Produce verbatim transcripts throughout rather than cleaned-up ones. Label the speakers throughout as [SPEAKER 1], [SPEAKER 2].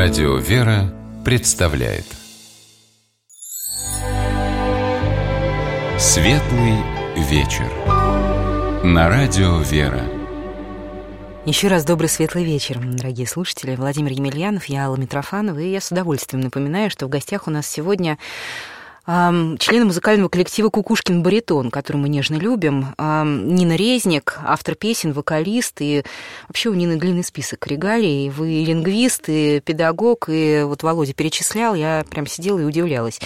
[SPEAKER 1] Радио «Вера» представляет Светлый вечер на Радио «Вера».
[SPEAKER 2] Еще раз добрый светлый вечер, дорогие слушатели. Владимир Емельянов, я Алла Митрофанова, и я с удовольствием напоминаю, что в гостях у нас сегодня эм, члены музыкального коллектива «Кукушкин баритон», который мы нежно любим, эм, Нина Резник, автор песен, вокалист, и вообще у Нины длинный список регалий. Вы и лингвист, и педагог, и вот Володя перечислял, я прям сидела и удивлялась.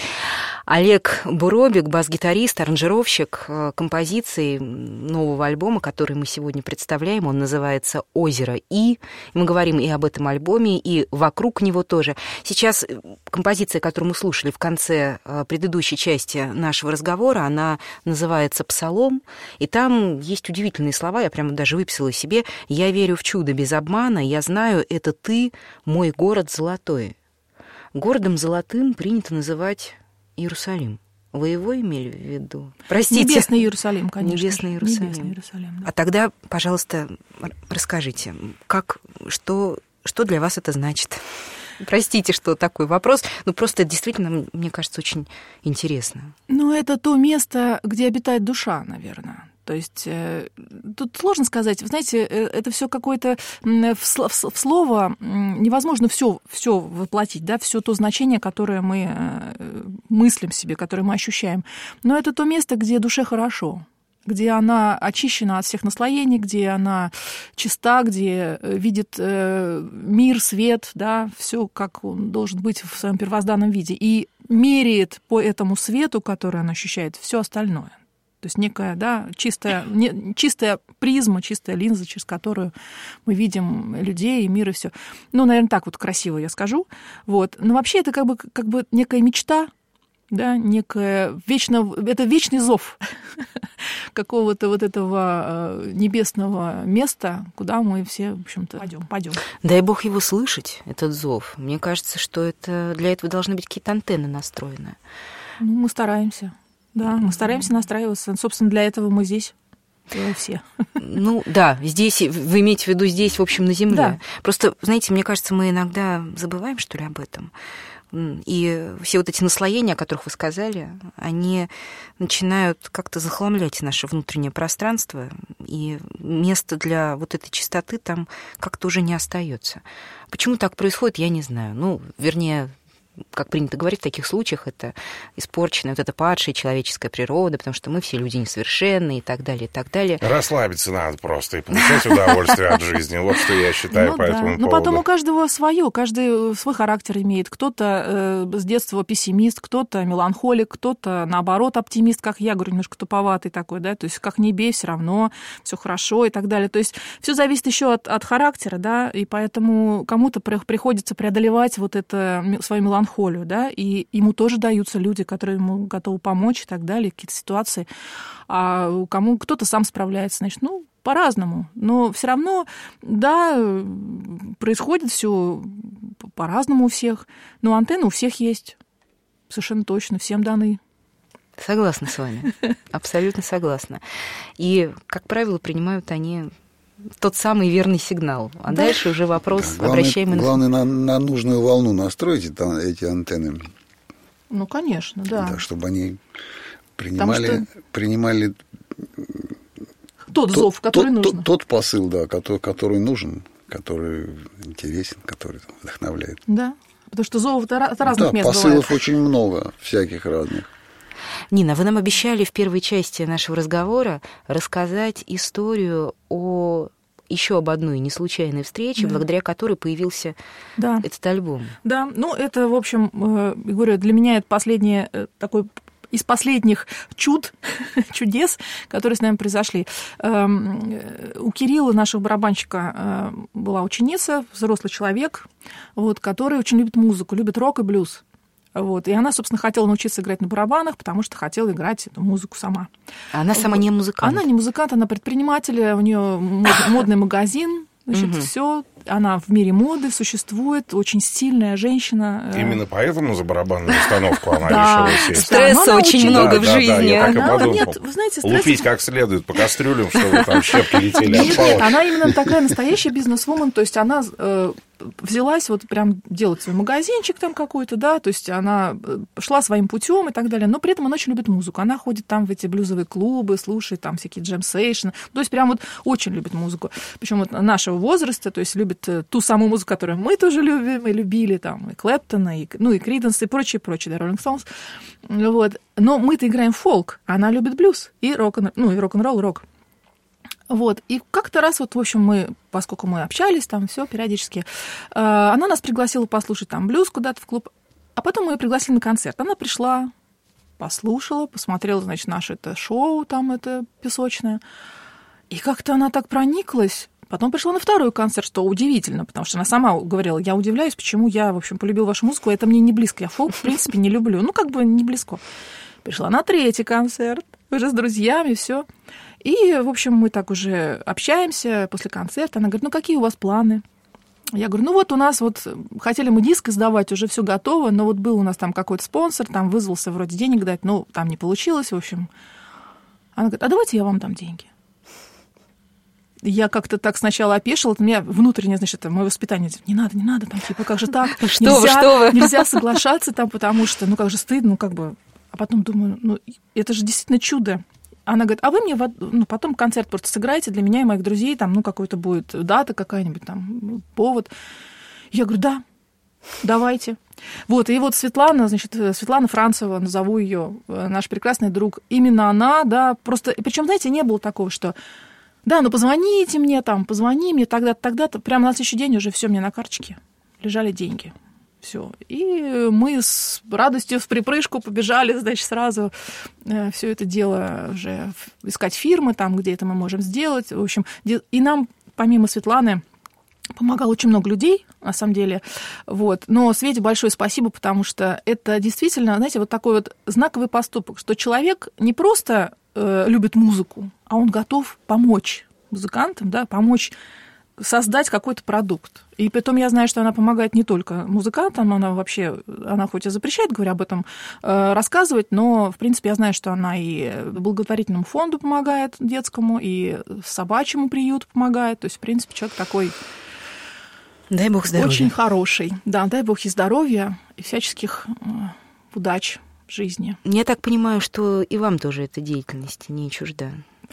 [SPEAKER 2] Олег Буробик, бас-гитарист, аранжировщик композиций нового альбома, который мы сегодня представляем. Он называется «Озеро И». Мы говорим и об этом альбоме, и вокруг него тоже. Сейчас композиция, которую мы слушали в конце предыдущей части нашего разговора, она называется «Псалом». И там есть удивительные слова, я прямо даже выписала себе. «Я верю в чудо без обмана, я знаю, это ты, мой город золотой». Городом золотым принято называть Иерусалим. Вы его имели в виду? Простите.
[SPEAKER 3] Небесный Иерусалим, конечно.
[SPEAKER 2] Небесный Иерусалим.
[SPEAKER 3] Небесный Иерусалим, да.
[SPEAKER 2] А тогда, пожалуйста, расскажите, как, что, что для вас это значит? Простите, что такой вопрос, но просто действительно, мне кажется, очень интересно.
[SPEAKER 3] Ну, это то место, где обитает душа, наверное. То есть э, тут сложно сказать. Вы знаете, э, это все какое-то в, в, в слово невозможно все все воплотить, да, все то значение, которое мы э, мыслим себе, которое мы ощущаем. Но это то место, где душе хорошо, где она очищена от всех наслоений, где она чиста, где видит э, мир, свет, да, все как он должен быть в своем первозданном виде, и меряет по этому свету, который она ощущает, все остальное. То есть некая, да, чистая, не, чистая призма, чистая линза, через которую мы видим людей и мир, и все. Ну, наверное, так вот красиво я скажу. Вот. Но вообще это как бы, как бы некая мечта, да, некая вечно, это вечный зов какого-то вот этого небесного места, куда мы все, в общем-то, пойдем, пойдем.
[SPEAKER 2] Дай Бог его слышать, этот зов. Мне кажется, что это, для этого должны быть какие-то антенны настроены.
[SPEAKER 3] Ну, мы стараемся. Да, мы стараемся настраиваться. Собственно, для этого мы здесь все.
[SPEAKER 2] Ну, да, здесь, вы имеете в виду здесь, в общем, на земле. Да. Просто, знаете, мне кажется, мы иногда забываем, что ли, об этом. И все вот эти наслоения, о которых вы сказали, они начинают как-то захламлять наше внутреннее пространство, и место для вот этой чистоты там как-то уже не остается. Почему так происходит, я не знаю. Ну, вернее, как принято говорить в таких случаях, это испорченная, вот эта падшая человеческая природа, потому что мы все люди несовершенные и так далее, и так далее.
[SPEAKER 4] Расслабиться надо просто и получать удовольствие от жизни. Вот что я считаю
[SPEAKER 3] ну,
[SPEAKER 4] по
[SPEAKER 3] да.
[SPEAKER 4] этому поводу.
[SPEAKER 3] Но потом у каждого свое, каждый свой характер имеет. Кто-то э, с детства пессимист, кто-то меланхолик, кто-то, наоборот, оптимист, как я, говорю, немножко туповатый такой, да, то есть как не бей, все равно все хорошо и так далее. То есть все зависит еще от, от характера, да, и поэтому кому-то приходится преодолевать вот это свою меланхолию, холю, да, и ему тоже даются люди, которые ему готовы помочь и так далее, какие-то ситуации. А кому кто-то сам справляется, значит, ну, по-разному. Но все равно, да, происходит все по-разному у всех. Но антенны у всех есть. Совершенно точно, всем даны.
[SPEAKER 2] Согласна с вами. Абсолютно согласна. И, как правило, принимают они тот самый верный сигнал. А да. Дальше уже вопрос, да, главное, обращаемый...
[SPEAKER 5] Главное, на, на нужную волну настроить это, эти антенны.
[SPEAKER 3] Ну, конечно, да.
[SPEAKER 5] Да, чтобы они принимали... Что... принимали
[SPEAKER 3] тот, тот зов, который
[SPEAKER 5] тот,
[SPEAKER 3] нужен.
[SPEAKER 5] Тот, тот посыл, да, который, который нужен, который интересен, который вдохновляет.
[SPEAKER 3] Да, потому что зов это разных
[SPEAKER 5] да,
[SPEAKER 3] мест
[SPEAKER 5] посылов
[SPEAKER 3] бывает.
[SPEAKER 5] Очень много, всяких разных.
[SPEAKER 2] Нина, вы нам обещали в первой части нашего разговора рассказать историю о еще об одной неслучайной встрече, да. благодаря которой появился да. этот альбом.
[SPEAKER 3] Да, ну это, в общем, э, говорю, для меня это последнее э, такой из последних чуд, чудес, которые с нами произошли. Э, у Кирилла, нашего барабанщика, э, была ученица, взрослый человек, вот, который очень любит музыку, любит рок и блюз. Вот. И она, собственно, хотела научиться играть на барабанах, потому что хотела играть эту музыку сама.
[SPEAKER 2] А она сама вот. не музыкант?
[SPEAKER 3] Она не музыкант, она предприниматель, у нее мод, модный магазин, значит, угу. все она в мире моды существует, очень стильная женщина.
[SPEAKER 4] Именно поэтому за барабанную установку она
[SPEAKER 3] Да.
[SPEAKER 4] решила сесть.
[SPEAKER 2] Стресса очень много в жизни.
[SPEAKER 4] я так и
[SPEAKER 3] Она-
[SPEAKER 4] подумал.
[SPEAKER 3] нет, вы знаете, стресс-
[SPEAKER 4] Лупить как следует по кастрюлям, чтобы там щепки летели от
[SPEAKER 3] Нет,
[SPEAKER 4] палок.
[SPEAKER 3] она именно такая настоящая бизнес-вумен, то есть она э, взялась вот прям делать свой магазинчик там какой-то, да, то есть она шла своим путем и так далее, но при этом она очень любит музыку, она ходит там в эти блюзовые клубы, слушает там всякие джем-сейшны, то есть прям вот очень любит музыку, причем вот нашего возраста, то есть любит ту самую музыку, которую мы тоже любим и любили, там, и Клэптона, и, ну, и Криденс, и прочее, прочее, да, Роллинг Стоунс, вот, но мы-то играем фолк, а она любит блюз и рок-н, ну, и рок-н-ролл, рок. Вот, и как-то раз, вот, в общем, мы, поскольку мы общались там, все периодически, э, она нас пригласила послушать там блюз куда-то в клуб, а потом мы ее пригласили на концерт. Она пришла, послушала, посмотрела, значит, наше это шоу там, это песочное, и как-то она так прониклась. Потом пришла на второй концерт, что удивительно, потому что она сама говорила, я удивляюсь, почему я, в общем, полюбила вашу музыку, это мне не близко, я фолк, в принципе, не люблю, ну, как бы не близко. Пришла на третий концерт, уже с друзьями, все. И, в общем, мы так уже общаемся после концерта. Она говорит, ну, какие у вас планы? Я говорю, ну, вот у нас вот, хотели мы диск издавать, уже все готово, но вот был у нас там какой-то спонсор, там вызвался вроде денег дать, но там не получилось, в общем. Она говорит, а давайте я вам дам деньги. Я как-то так сначала опешила, у меня внутреннее, значит, мое воспитание, не надо, не надо, там, типа, как же так?
[SPEAKER 2] Что
[SPEAKER 3] нельзя,
[SPEAKER 2] вы, что вы?
[SPEAKER 3] Нельзя соглашаться там, потому что, ну, как же стыдно, ну, как бы... А потом думаю, ну, это же действительно чудо. Она говорит, а вы мне ну, потом концерт просто сыграете для меня и моих друзей, там, ну, какой-то будет дата какая-нибудь, там, повод. Я говорю, да, давайте. Вот, и вот Светлана, значит, Светлана Францева, назову ее, наш прекрасный друг, именно она, да, просто, причем, знаете, не было такого, что, да, ну, позвоните мне, там, позвони мне тогда-то, тогда-то, прямо на следующий день уже все мне на карточке лежали деньги. Все. И мы с радостью в припрыжку побежали, значит, сразу все это дело уже искать фирмы, там, где это мы можем сделать. В общем, и нам, помимо Светланы, помогало очень много людей, на самом деле. Вот. Но Свете большое спасибо, потому что это действительно, знаете, вот такой вот знаковый поступок, что человек не просто э, любит музыку, а он готов помочь музыкантам, да, помочь создать какой-то продукт. И потом я знаю, что она помогает не только музыкантам, она вообще, она хоть и запрещает, говоря об этом, рассказывать, но, в принципе, я знаю, что она и благотворительному фонду помогает детскому, и собачьему приюту помогает. То есть, в принципе, человек такой...
[SPEAKER 2] Дай бог здоровья.
[SPEAKER 3] Очень хороший. Да, дай бог ей здоровья и всяческих удач в жизни.
[SPEAKER 2] Я так понимаю, что и вам тоже эта деятельность не чужда.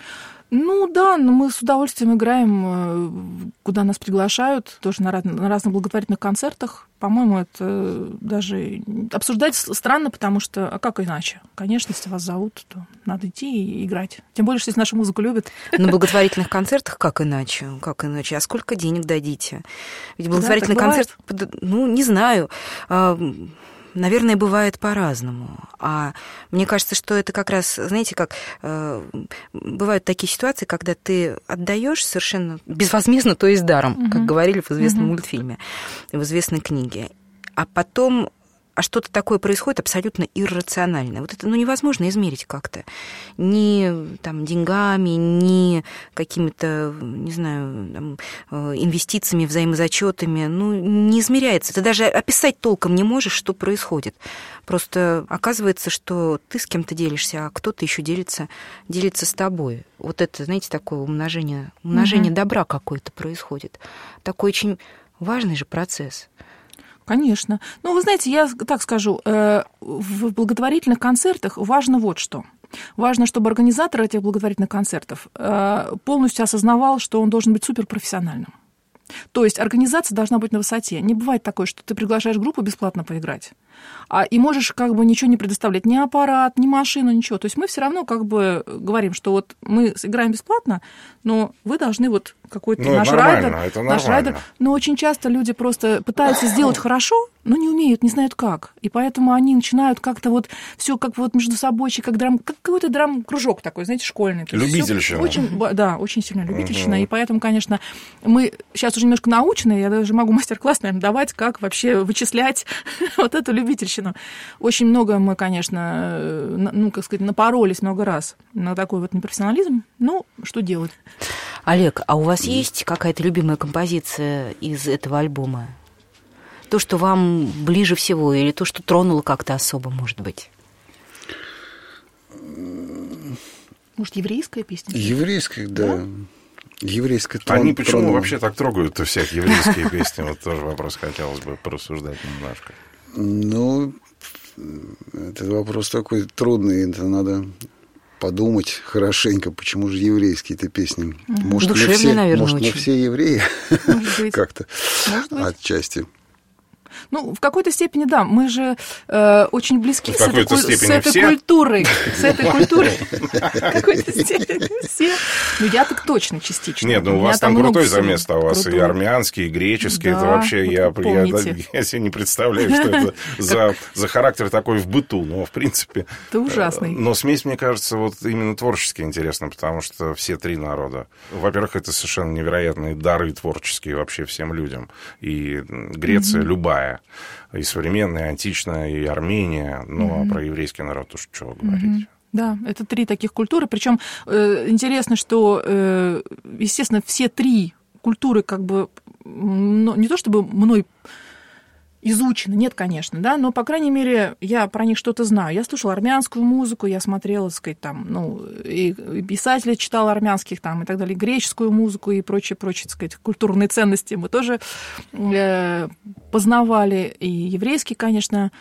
[SPEAKER 3] Ну да, но мы с удовольствием играем, куда нас приглашают, тоже на, на разных благотворительных концертах. По-моему, это даже обсуждать странно, потому что, а как иначе? Конечно, если вас зовут, то надо идти и играть. Тем более, что если нашу музыку любят.
[SPEAKER 2] На благотворительных концертах как иначе? Как иначе? А сколько денег дадите? Ведь благотворительный да, концерт, ну, не знаю... Наверное, бывает по-разному. А мне кажется, что это как раз, знаете, как э, бывают такие ситуации, когда ты отдаешь совершенно безвозмездно, то есть даром, uh-huh. как говорили в известном uh-huh. мультфильме, в известной книге. А потом а что-то такое происходит абсолютно иррациональное. Вот это ну, невозможно измерить как-то. Ни там, деньгами, ни какими-то, не знаю, там, инвестициями, взаимозачетами. Ну, не измеряется. Ты даже описать толком не можешь, что происходит. Просто оказывается, что ты с кем-то делишься, а кто-то еще делится, делится с тобой. Вот это, знаете, такое умножение, умножение mm-hmm. добра какое-то происходит. Такой очень важный же процесс.
[SPEAKER 3] Конечно. Ну, вы знаете, я так скажу, в благотворительных концертах важно вот что. Важно, чтобы организатор этих благотворительных концертов полностью осознавал, что он должен быть суперпрофессиональным. То есть организация должна быть на высоте. Не бывает такое, что ты приглашаешь группу бесплатно поиграть, а, и можешь как бы ничего не предоставлять, ни аппарат, ни машину, ничего. То есть мы все равно как бы говорим, что вот мы играем бесплатно, но вы должны вот какой-то
[SPEAKER 4] ну,
[SPEAKER 3] наш
[SPEAKER 4] нормально,
[SPEAKER 3] райдер,
[SPEAKER 4] это
[SPEAKER 3] наш райдер. Но очень часто люди просто пытаются сделать хорошо, но не умеют, не знают как. И поэтому они начинают как-то вот все как вот между собой, как, драм, как какой-то драм-кружок такой, знаете, школьный.
[SPEAKER 4] Любительщина.
[SPEAKER 3] Очень, да, очень сильно любительщина. Uh-huh. И поэтому, конечно, мы сейчас уже немножко научные, я даже могу мастер-класс, наверное, давать, как вообще вычислять вот эту любительщину. Очень много мы, конечно, ну, как сказать, напоролись много раз на такой вот непрофессионализм. Ну, что делать?
[SPEAKER 2] Олег, а у вас есть какая-то любимая композиция из этого альбома? То, что вам ближе всего, или то, что тронуло как-то особо, может быть?
[SPEAKER 3] Может, еврейская песня?
[SPEAKER 5] Еврейская, да. да? Еврейская трон,
[SPEAKER 4] Они почему
[SPEAKER 5] трон...
[SPEAKER 4] вообще так трогают-то всех еврейские песни? Вот тоже вопрос хотелось бы порассуждать немножко.
[SPEAKER 5] Ну, этот вопрос такой трудный, это надо подумать хорошенько, почему же еврейские-то песни. Может,
[SPEAKER 2] душевные,
[SPEAKER 5] мы все,
[SPEAKER 2] наверное,
[SPEAKER 5] может, мы все евреи как-то отчасти.
[SPEAKER 3] Ну, в какой-то степени, да. Мы же э, очень близки с этой, с этой культурой. С этой культурой. В какой-то степени все. Ну, я так точно частично.
[SPEAKER 4] Нет, ну у вас там крутой замес, а у вас и армянский, и греческий. Это вообще, я себе не представляю, что это за характер такой в быту. Но, в принципе...
[SPEAKER 3] Это ужасный.
[SPEAKER 4] Но смесь, мне кажется, вот именно творчески интересна, потому что все три народа... Во-первых, это совершенно невероятные дары творческие вообще всем людям. И Греция любая. И современная, и античная, и Армения. Ну, mm-hmm. а про еврейский народ уж что говорить. Mm-hmm.
[SPEAKER 3] Да, это три таких культуры. Причем э, интересно, что, э, естественно, все три культуры как бы, ну, не то чтобы мной изучены, нет, конечно, да, но, по крайней мере, я про них что-то знаю. Я слушала армянскую музыку, я смотрела, так сказать, там, ну, и писателей читала армянских, там, и так далее, греческую музыку и прочие, прочие, так сказать, культурные ценности мы тоже э, познавали. И еврейский, конечно,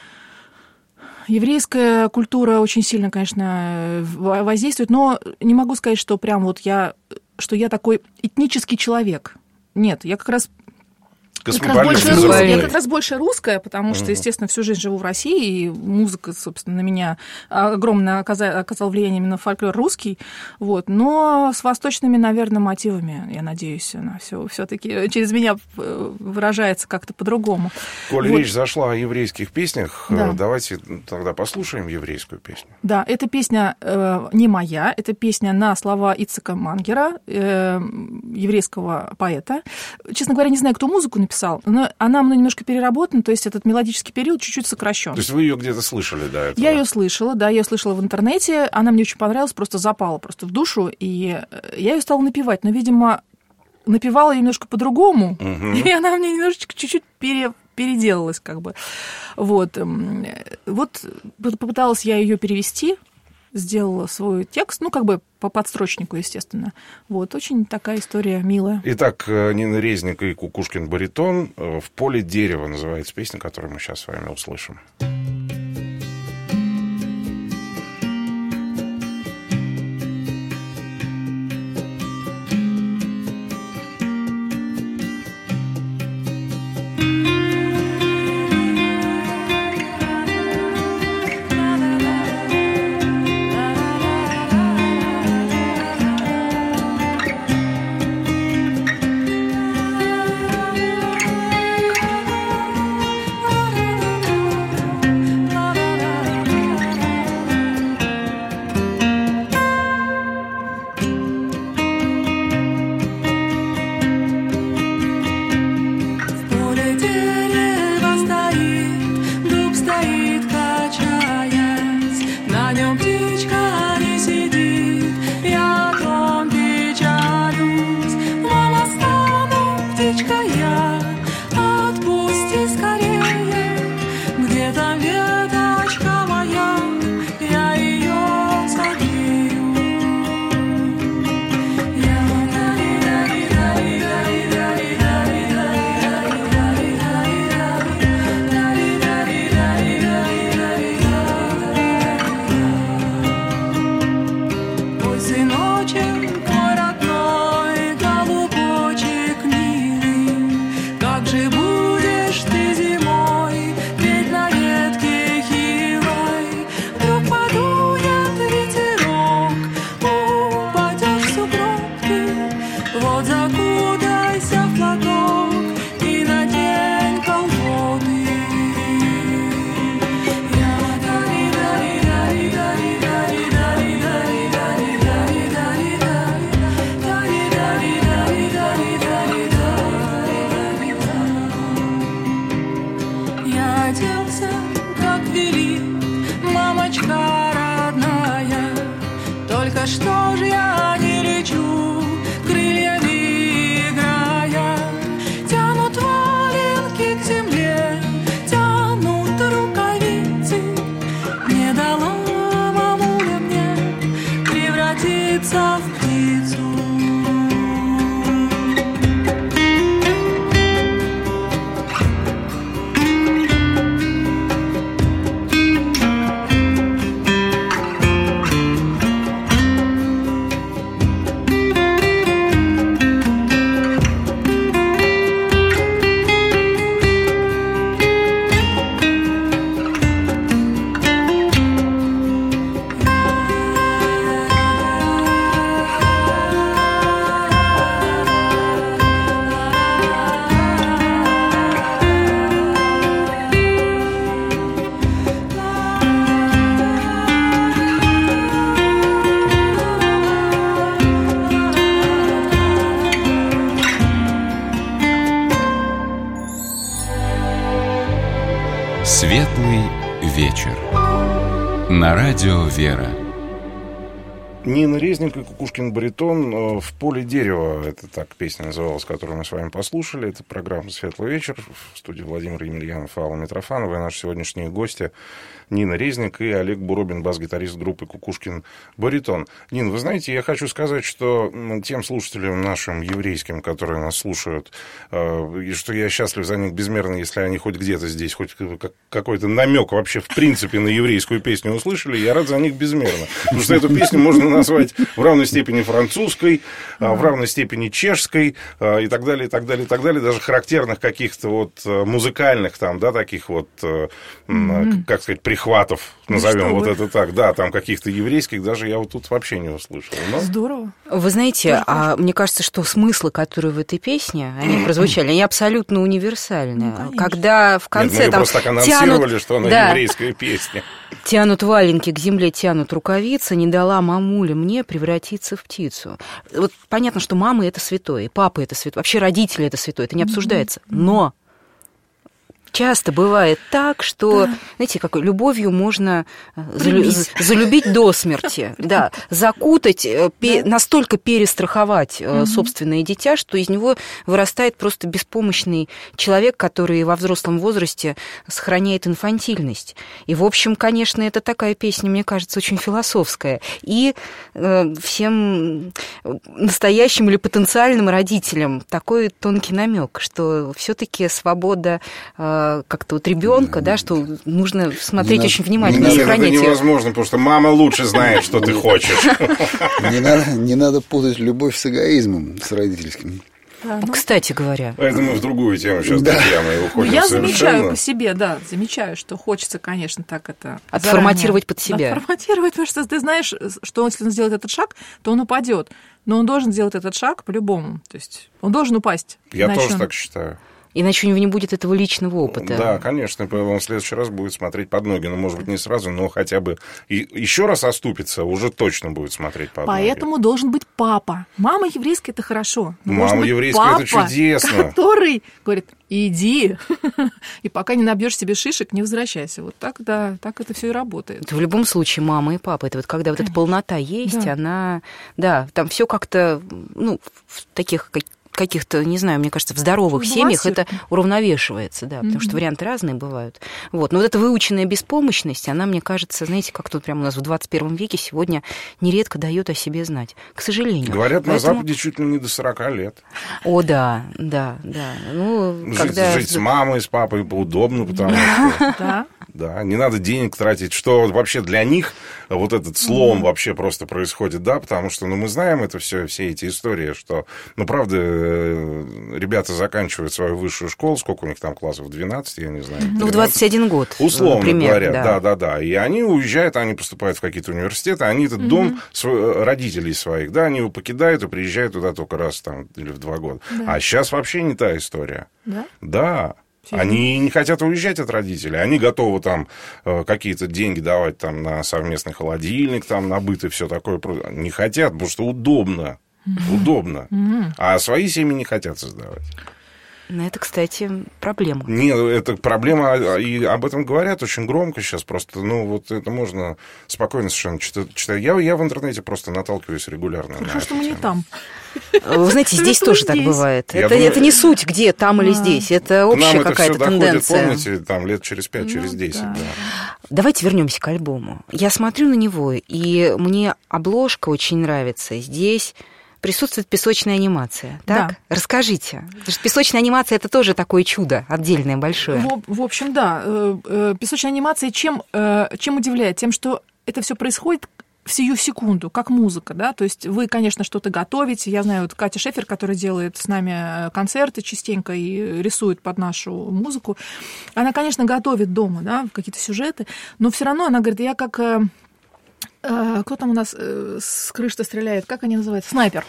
[SPEAKER 3] еврейская культура очень сильно, конечно, воздействует, но не могу сказать, что прям вот я, что я такой этнический человек. Нет, я как раз... Я как, раз больше русская, я как раз больше русская, потому что, естественно, всю жизнь живу в России, и музыка, собственно, на меня огромное оказала, оказала влияние именно фольклор русский, вот, но с восточными, наверное, мотивами, я надеюсь, она все, все-таки через меня выражается как-то по-другому.
[SPEAKER 4] Коль
[SPEAKER 3] вот.
[SPEAKER 4] Речь зашла о еврейских песнях,
[SPEAKER 3] да.
[SPEAKER 4] Давайте тогда послушаем еврейскую песню.
[SPEAKER 3] Да, эта песня э, не моя, это песня на слова Ицхака Мангера, э, еврейского поэта. Честно говоря, не знаю, кто музыку написал, но она мной немножко переработана, то есть этот мелодический период чуть-чуть сокращен.
[SPEAKER 4] То есть вы ее где-то слышали до этого?
[SPEAKER 3] Я ее слышала, да, я ее слышала в интернете, она мне очень понравилась, просто запала просто в душу, и я ее стала напевать, но, видимо, напевала ее немножко по-другому, угу. И она мне немножечко чуть-чуть пере... переделалась, как бы. Вот. Вот попыталась я ее перевести, сделала свой текст, ну, как бы по подстрочнику, естественно. Вот, очень такая история милая.
[SPEAKER 4] Итак, Нина Резник и Кукушкин баритон. «В поле дерева» называется песня, которую мы сейчас с вами услышим.
[SPEAKER 6] Что ж я не лечу, крылья
[SPEAKER 1] Светлый вечер. На радио «Вера».
[SPEAKER 4] Нина Резник и Кукушкин баритон «В поле дерева». Это так песня называлась, которую мы с вами послушали. Это программа «Светлый вечер». В студии Владимир Емельянов, Алла Митрофанова. И наши сегодняшние гости Нина Резник и Олег Буробин, бас-гитарист группы «Кукушкин баритон». Нина, вы знаете, я хочу сказать, что тем слушателям нашим еврейским, которые нас слушают, и что я счастлив за них безмерно, если они хоть где-то здесь, хоть какой-то намек вообще в принципе на еврейскую песню услышали, я рад за них безмерно. Потому что эту песню можно назвать в равной степени французской, в равной степени чешской и так далее, и так далее, и так далее. Даже характерных каких-то вот музыкальных там, да, таких вот, mm-hmm. как сказать, прихватов, назовем ну, вот вы. это так, да, там каких-то еврейских, даже я вот тут вообще не услышал. Но...
[SPEAKER 3] Здорово.
[SPEAKER 2] Вы знаете, а мне кажется, что смыслы, которые в этой песне, они прозвучали, они абсолютно универсальны. Ну, когда в конце
[SPEAKER 4] Нет,
[SPEAKER 2] там
[SPEAKER 4] просто так анонсировали,
[SPEAKER 2] тянут,
[SPEAKER 4] что она
[SPEAKER 2] да,
[SPEAKER 4] еврейская песня.
[SPEAKER 2] Тянут валенки к земле, тянут рукавицы, не дала мамуля мне превратиться в птицу. Вот понятно, что мама — это святое, и папа — это святое, вообще родители — это святое, это не обсуждается. Но часто бывает так, что, да. знаете, как любовью можно залю... залюбить до смерти, да, закутать, пе... да. настолько перестраховать угу. собственное дитя, что из него вырастает просто беспомощный человек, который во взрослом возрасте сохраняет инфантильность. И, в общем, конечно, это такая песня, мне кажется, очень философская. И э, всем настоящим или потенциальным родителям такой тонкий намек, что все-таки свобода э, как-то вот ребенка, да, что нужно смотреть
[SPEAKER 5] не
[SPEAKER 2] очень
[SPEAKER 5] надо,
[SPEAKER 2] внимательно
[SPEAKER 4] не
[SPEAKER 2] и сохранять
[SPEAKER 4] это
[SPEAKER 2] ее.
[SPEAKER 4] невозможно, потому что мама лучше знает, что ты хочешь.
[SPEAKER 5] Не надо, не надо путать любовь с эгоизмом, с родительским.
[SPEAKER 3] Да, ну...
[SPEAKER 2] Кстати говоря.
[SPEAKER 4] Это мы в другую тему сейчас,
[SPEAKER 5] да.
[SPEAKER 4] Татьяна, уходим
[SPEAKER 3] Я
[SPEAKER 4] совершенно.
[SPEAKER 3] замечаю по себе, да, замечаю, что хочется, конечно, так это...
[SPEAKER 2] Отформатировать
[SPEAKER 3] заранее,
[SPEAKER 2] под себя.
[SPEAKER 3] Отформатировать, потому что ты знаешь, что если он сделает этот шаг, то он упадет. Но он должен сделать этот шаг по-любому. То есть он должен упасть.
[SPEAKER 4] Я тоже
[SPEAKER 3] он...
[SPEAKER 4] так считаю.
[SPEAKER 2] Иначе у него не будет этого личного опыта.
[SPEAKER 4] Да, конечно, он в следующий раз будет смотреть под ноги. Ну, может быть, не сразу, но хотя бы и еще раз оступится, уже точно будет смотреть под ноги.
[SPEAKER 3] Поэтому должен быть папа. Мама еврейская – это хорошо.
[SPEAKER 4] Мама еврейская – это чудесно.
[SPEAKER 3] Который говорит, иди, и пока не набьешь себе шишек, не возвращайся. Вот так, да, так это все и работает.
[SPEAKER 2] Это в любом случае мама и папа. Это вот когда вот эта полнота есть, да. она... Да, там все как-то, ну, в таких... каких-то, не знаю, мне кажется, в здоровых
[SPEAKER 3] ну,
[SPEAKER 2] семьях это уравновешивается, да, потому mm-hmm. что варианты разные бывают. Вот. Но вот эта выученная беспомощность, она, мне кажется, знаете, как тут прямо у нас в двадцать первом веке сегодня нередко дает о себе знать, к сожалению.
[SPEAKER 4] Говорят,
[SPEAKER 2] Поэтому...
[SPEAKER 4] на Западе чуть ли не до сорока лет.
[SPEAKER 2] О, да, да, да. Ну,
[SPEAKER 4] жить,
[SPEAKER 2] когда...
[SPEAKER 4] жить с мамой, с папой поудобно, потому что...
[SPEAKER 3] Да.
[SPEAKER 4] Да, не надо денег тратить, что вообще для них вот этот слом mm-hmm. вообще просто происходит, да, потому что, ну, мы знаем это все, все эти истории, что, ну, правда, ребята заканчивают свою высшую школу, сколько у них там классов, двенадцать, я не знаю.
[SPEAKER 2] Ну, в двадцать один год.
[SPEAKER 4] Условно
[SPEAKER 2] например,
[SPEAKER 4] говоря,
[SPEAKER 2] да.
[SPEAKER 4] да, да, да. И они уезжают, они поступают в какие-то университеты, они этот mm-hmm. дом свой, родителей своих, да, они его покидают и приезжают туда только раз там или в два года. Да. А сейчас вообще не та история.
[SPEAKER 3] Да?
[SPEAKER 4] Да. Они не хотят уезжать от родителей, они готовы там какие-то деньги давать там на совместный холодильник, там на быт и все такое. Не хотят, потому что удобно. Mm-hmm. Удобно. Mm-hmm. А свои семьи не хотят создавать.
[SPEAKER 2] Ну, это, кстати, проблема.
[SPEAKER 4] Нет, это проблема, и об этом говорят очень громко сейчас. Просто, ну, вот это можно спокойно совершенно читать. Я, я в интернете просто наталкиваюсь регулярно.
[SPEAKER 3] Хорошо, что мы не там.
[SPEAKER 2] Вы знаете, здесь тоже так бывает. Это,
[SPEAKER 4] думаю,
[SPEAKER 2] это не суть, где, там или здесь. Это общая какая-то тенденция.
[SPEAKER 4] Доходит, помните, там лет через пять, ну, через десять. Да.
[SPEAKER 2] Да. Давайте вернемся к альбому. Я смотрю на него, и мне обложка очень нравится. Здесь присутствует песочная анимация. Так? Да. Расскажите. Потому что песочная анимация – это тоже такое чудо отдельное, большое.
[SPEAKER 3] В, в общем, да. Песочная анимация чем, чем удивляет? Тем, что это все происходит в сию секунду, как музыка, да, то есть вы, конечно, что-то готовите, я знаю, вот Катя Шефер, которая делает с нами концерты частенько и рисует под нашу музыку, она, конечно, готовит дома, да, какие-то сюжеты, но все равно она говорит, я как Кто там у нас с крыши стреляет? Как они называются? Снайпер.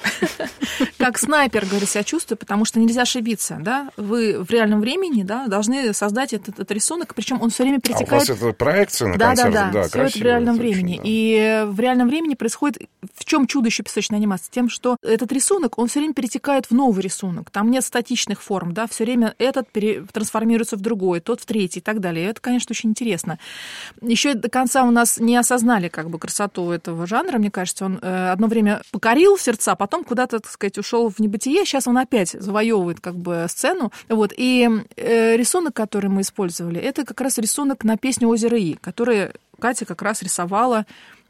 [SPEAKER 3] Как снайпер, говорю, себя чувствую, потому что нельзя ошибиться, да. Вы в реальном времени, да, должны создать этот, этот рисунок, причем он все время перетекает.
[SPEAKER 4] А у вас это проекция на
[SPEAKER 3] да,
[SPEAKER 4] концертах?
[SPEAKER 3] Да, да,
[SPEAKER 4] да,
[SPEAKER 3] все это в реальном времени. Очень, да. И в реальном времени происходит... В чем чудо еще песочной анимации? Тем, что этот рисунок, он все время перетекает в новый рисунок. Там нет статичных форм, да, все время этот пере... трансформируется в другой, тот в третий и так далее. И это, конечно, очень интересно. Еще до конца у нас не осознали как бы красоту этого жанра, мне кажется. Он э, одно время покорил сердца, потом куда-то, так сказать, ушел в небытие. Сейчас он опять завоевывает как бы сцену. Вот. И э, рисунок, который мы использовали, это как раз рисунок на песню «Озеро И», который Катя как раз рисовала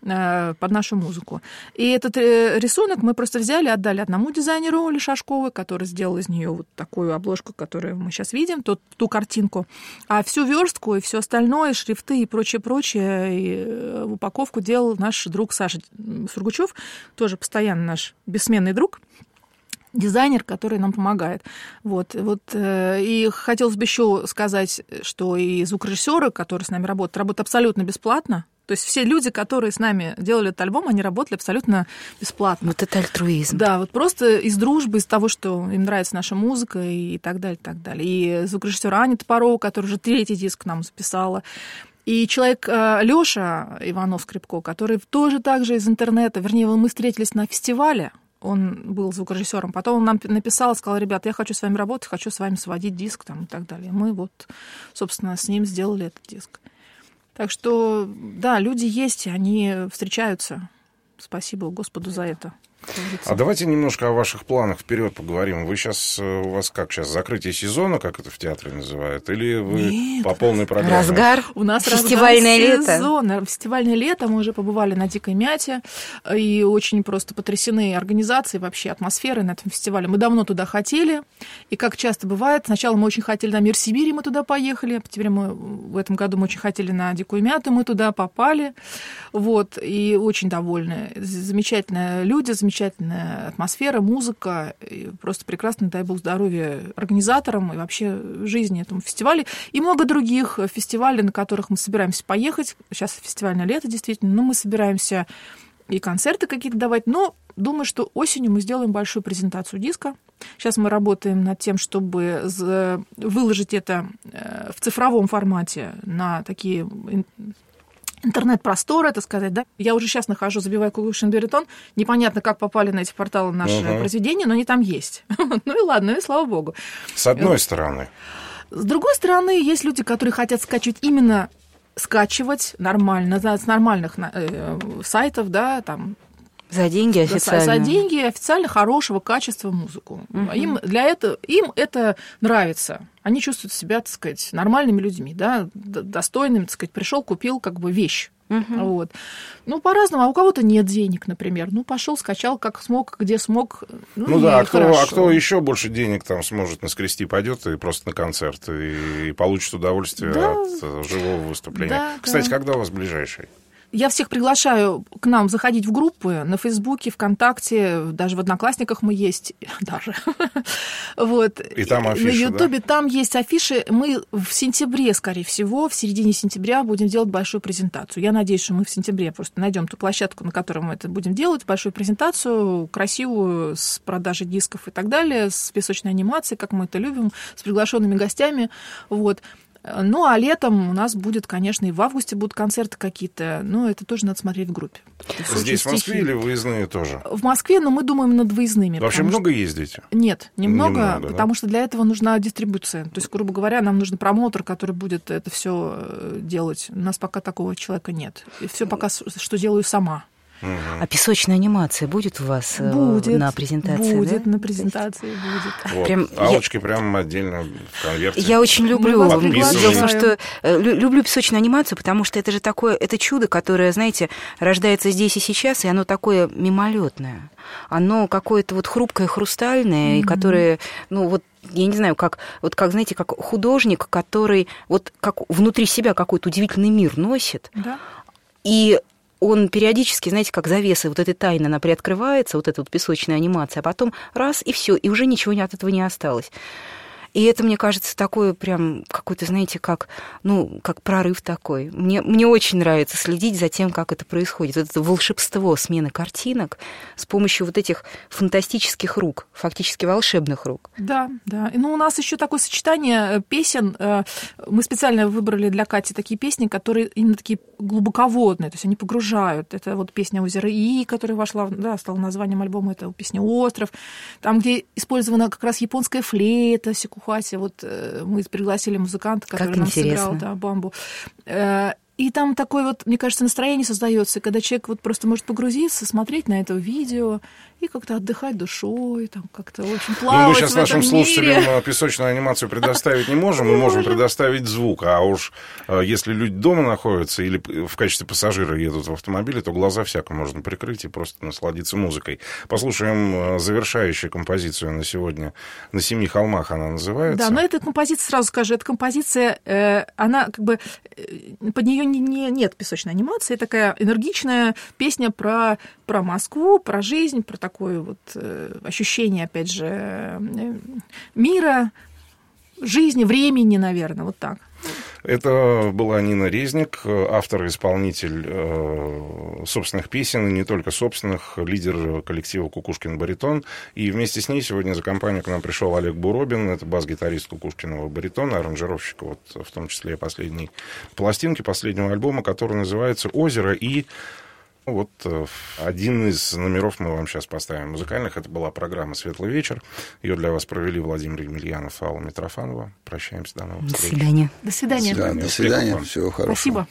[SPEAKER 3] под нашу музыку. И этот рисунок мы просто взяли, отдали одному дизайнеру, Оле Шашковой, который сделал из нее вот такую обложку, которую мы сейчас видим, ту, ту картинку. А всю верстку и все остальное, шрифты и прочее-прочее, и упаковку делал наш друг Саша Сургучев, тоже постоянно наш бессменный друг, дизайнер, который нам помогает. Вот, вот, и хотелось бы еще сказать, что и звукорежиссеры, которые с нами работают, работают абсолютно бесплатно. То есть все люди, которые с нами делали этот альбом, они работали абсолютно бесплатно.
[SPEAKER 2] Вот это альтруизм.
[SPEAKER 3] Да, вот просто из дружбы, из того, что им нравится наша музыка и так далее, и так далее. И звукорежиссер Аня Топорова, которая уже третий диск нам записала. И человек Лёша Иванов-Скрипко, который тоже так же из интернета, вернее, мы встретились на фестивале, он был звукорежиссером. Потом он нам написал, сказал: ребята, я хочу с вами работать, хочу с вами сводить диск там, и так далее. Мы вот, собственно, с ним сделали этот диск. Так что, да, люди есть, они встречаются. Спасибо Господу за это.
[SPEAKER 4] А давайте немножко о ваших планах вперед поговорим. Вы сейчас, у вас как сейчас, закрытие сезона, как это в театре называют, или вы Нет. по полной программе?
[SPEAKER 2] Разгар,
[SPEAKER 3] у нас
[SPEAKER 2] фестивальное лето.
[SPEAKER 3] Сезон. Фестивальное лето, мы уже побывали на Дикой Мяте, и очень просто потрясены организацией, вообще атмосферой на этом фестивале. Мы давно туда хотели, и как часто бывает, сначала мы очень хотели на Мир Сибири, мы туда поехали, теперь мы в этом году мы очень хотели на Дикую Мяту, мы туда попали, вот, и очень довольны. Замечательные люди, замечательные замечательная атмосфера, музыка, и просто прекрасно, дай бог здоровья организаторам и вообще жизни этому фестивалю. И много других фестивалей, на которых мы собираемся поехать. Сейчас фестивальное лето, действительно, но мы собираемся и концерты какие-то давать, но думаю, что осенью мы сделаем большую презентацию диска. Сейчас мы работаем над тем, чтобы выложить это в цифровом формате на такие... интернет-простор, это сказать, да. Я уже сейчас нахожу, забиваю кукушин баритон, непонятно, как попали на эти порталы наши uh-huh. произведения, но они там есть. Ну и ладно, и слава богу.
[SPEAKER 4] С одной стороны.
[SPEAKER 3] С другой стороны, есть люди, которые хотят скачивать именно скачивать нормально, с нормальных э, сайтов, да, там.
[SPEAKER 2] За деньги официально.
[SPEAKER 3] За деньги официально хорошего качества музыку. Uh-huh. Им для этого, им это нравится. Они чувствуют себя, так сказать, нормальными людьми, да, достойными, так сказать, пришел, купил как бы вещь. Uh-huh. Вот. Ну, по-разному. А у кого-то нет денег, например. Ну, пошел, скачал, как смог, где смог. Ну,
[SPEAKER 4] ну да, а кто, а кто еще больше денег там сможет наскрести, пойдет и просто на концерт и, и получит удовольствие да. от живого выступления. Да, Кстати, да. когда у вас ближайший?
[SPEAKER 3] Я всех приглашаю к нам заходить в группы на Фейсбуке, ВКонтакте, даже в Одноклассниках мы есть, даже. Вот.
[SPEAKER 4] И там афиши,
[SPEAKER 3] на Ютубе
[SPEAKER 4] да?
[SPEAKER 3] Там есть афиши. Мы в сентябре, скорее всего, в середине сентября будем делать большую презентацию. Я надеюсь, что мы в сентябре просто найдем ту площадку, на которой мы это будем делать, большую презентацию, красивую, с продажей дисков и так далее, с песочной анимацией, как мы это любим, с приглашенными гостями. Вот. Ну, а летом у нас будет, конечно, и в августе будут концерты какие-то, но это тоже надо смотреть в группе.
[SPEAKER 4] Здесь, в Москве, или выездные тоже?
[SPEAKER 3] В Москве, но мы думаем над выездными.
[SPEAKER 4] Вообще много что... ездите?
[SPEAKER 3] Нет, немного,
[SPEAKER 4] немного
[SPEAKER 3] потому
[SPEAKER 4] да?
[SPEAKER 3] что для этого нужна дистрибуция. То есть, грубо говоря, нам нужен промоутер, который будет это все делать. У нас пока такого человека нет. И все пока, что делаю сама.
[SPEAKER 2] Угу. А песочная анимация будет у вас
[SPEAKER 3] будет,
[SPEAKER 2] на презентации?
[SPEAKER 3] Будет,
[SPEAKER 2] да?
[SPEAKER 3] на презентации будет.
[SPEAKER 4] Вот.
[SPEAKER 2] Прям
[SPEAKER 4] Аллочки
[SPEAKER 2] я...
[SPEAKER 4] прям отдельно в конверте.
[SPEAKER 2] Я очень люблю. Дело в том, что люблю песочную анимацию, потому что это же такое, это чудо, которое, знаете, рождается здесь и сейчас, и оно такое мимолетное. Оно какое-то вот хрупкое, хрустальное, mm-hmm. и которое, ну вот, я не знаю, как, вот как, знаете, как художник, который вот как внутри себя какой-то удивительный мир носит,
[SPEAKER 3] да.
[SPEAKER 2] и он периодически, знаете, как завеса вот этой тайны, она приоткрывается, вот эта вот песочная анимация, а потом раз, и все, и уже ничего от этого не осталось. И это, мне кажется, такое прям какой-то, знаете, как, ну, как прорыв такой. Мне, мне очень нравится следить за тем, как это происходит. Вот это волшебство смены картинок с помощью вот этих фантастических рук, фактически волшебных рук.
[SPEAKER 3] Да, да. Ну, у нас еще такое сочетание песен. Мы специально выбрали для Кати такие песни, которые именно такие глубоководные, то есть они погружают. Это вот песня «Озеро И», которая вошла, да, стала названием альбома, это песня «Остров». Там, где использована как раз японская флейта, сикухати. Вот мы пригласили музыканта, который
[SPEAKER 2] как
[SPEAKER 3] нам
[SPEAKER 2] интересно.
[SPEAKER 3] сыграл, да, бамбу. И там такое вот, мне кажется, настроение создается, когда человек вот просто может погрузиться, смотреть на это видео и как-то отдыхать душой, там как-то очень плавать.
[SPEAKER 4] Ну, мы сейчас
[SPEAKER 3] в этом
[SPEAKER 4] нашим слушателям
[SPEAKER 3] мире.
[SPEAKER 4] песочную анимацию предоставить не можем, мы можем предоставить звук. А уж если люди дома находятся или в качестве пассажира едут в автомобиле, то глаза всяко можно прикрыть и просто насладиться музыкой. Послушаем завершающую композицию на сегодня. «На семи холмах» она называется.
[SPEAKER 3] Да, но эта композиция, сразу скажу, эта композиция, э, она как бы, э, под нее не, не, нет песочной анимации, такая энергичная песня про, про Москву, про жизнь, про такое вот э, ощущение, опять же, э, мира, жизни, времени, наверное, вот так.
[SPEAKER 4] Это была Нина Резник, автор и исполнитель э, собственных песен, и не только собственных, лидер коллектива «Кукушкин баритон». И вместе с ней сегодня за компанию к нам пришел Олег Буробин, это бас-гитарист «Кукушкиного баритона», аранжировщик, вот, в том числе последней пластинки, последнего альбома, который называется «Озеро». И вот один из номеров мы вам сейчас поставим музыкальных. Это была программа «Светлый вечер». Ее для вас провели Владимир Емельянов и Алла Митрофанова. Прощаемся, до новых встреч.
[SPEAKER 2] До свидания.
[SPEAKER 3] До свидания.
[SPEAKER 5] Да, до свидания. Всего хорошего.
[SPEAKER 3] Спасибо.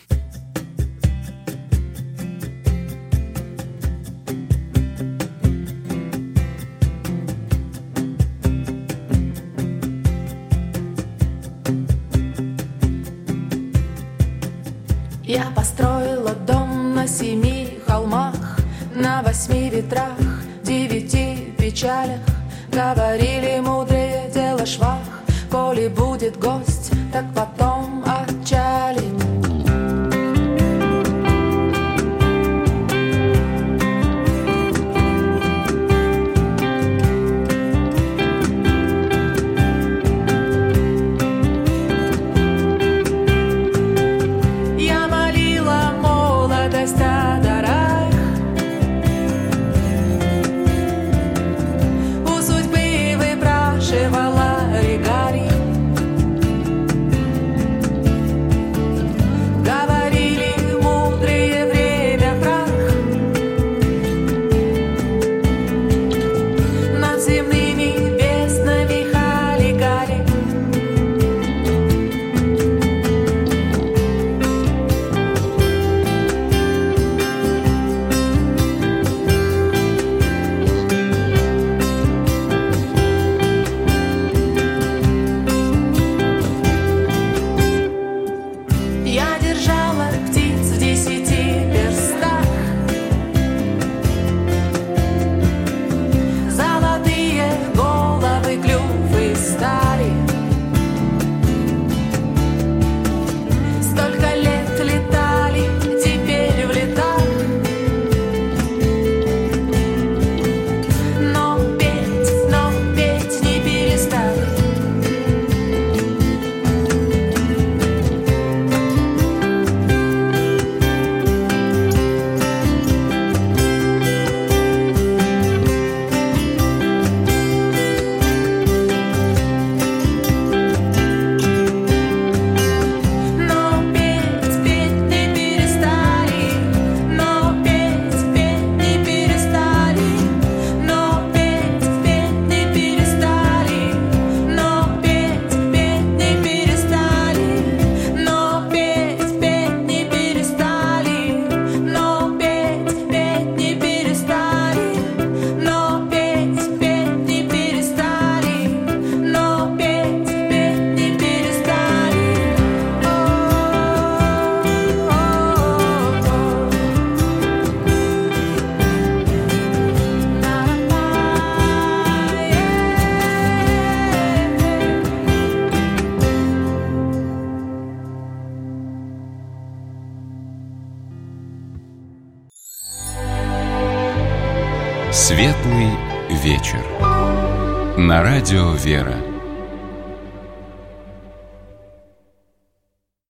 [SPEAKER 6] Я построила дом на семи холмах, на восьми ветрах, девяти печалях. Говорили мудрые, дело швах. Коли будет гость, так потом отчалит.
[SPEAKER 1] Светлый вечер. На радио «Вера».